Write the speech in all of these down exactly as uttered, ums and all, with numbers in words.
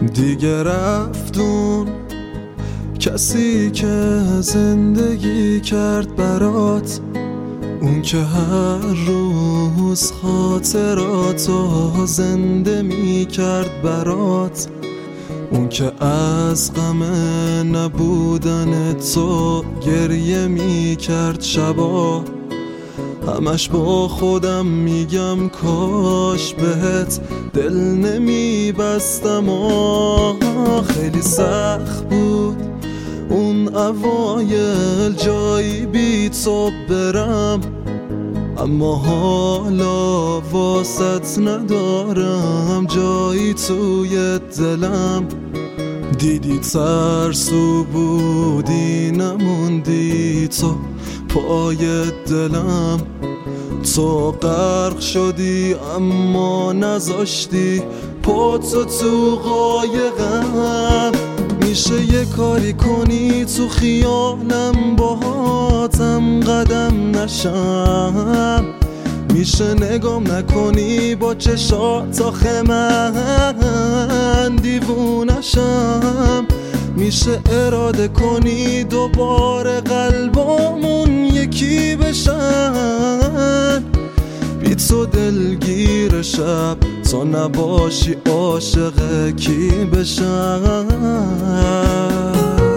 دیگه رفتون کسی که زندگی کرد برات، اون که هر روز خاطراتو زنده می کرد برات، اون که از غم نبودن تو گریه می کرد شبا. همش با خودم میگم کاش بهت دل نمی بستم. خیلی سخت بود اون اوایل جایی بی تو برم، اما حالا واسط ندارم جایی توی دلم. دیدی ترسو بودی نموندی تو پای دلم، تو غرق شدی اما نذاشتی پاتو تو قایقم. میشه یه کاری کنی تو خیالم باهاتم قدم نشم، میشه نگام نکنی با چشات آخه من دیوونشم، میشه اراده کنی دوباره قلبامون یکی بشن. بی تو دلگیر شب تا نباشی عاشق کی بشن.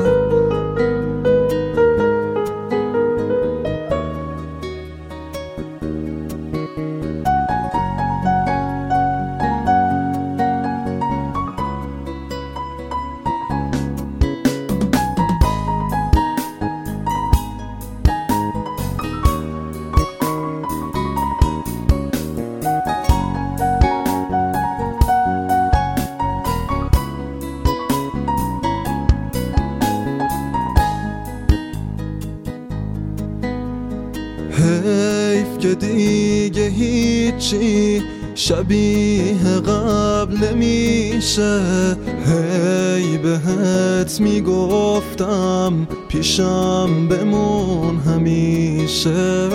حیف که دیگه هیچی شبیه قبل نمیشه. هی بهت میگفتم پیشم بمون همیشه،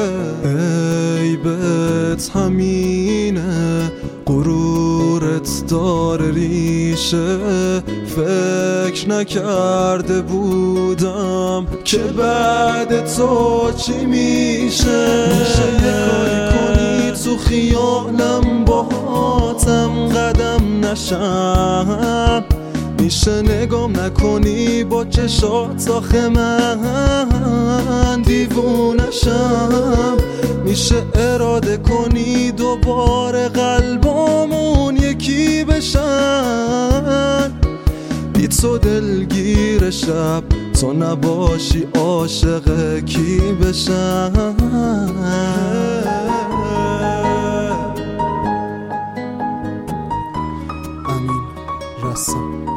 عیبت همینه غرورت داره ریشه. فکر نکرده بودم که بعد تو چی میشه. میشه یه کاری کنی تو خیالم باهاتم قدم نشم، میشه نگام نکنی با چشات آخه من دیوونشم، میشه اراده کنی دوباره قلبامون یکی بشن. بی تو دلگیر شب تو نباشی عاشق کی بشن. امین رسام.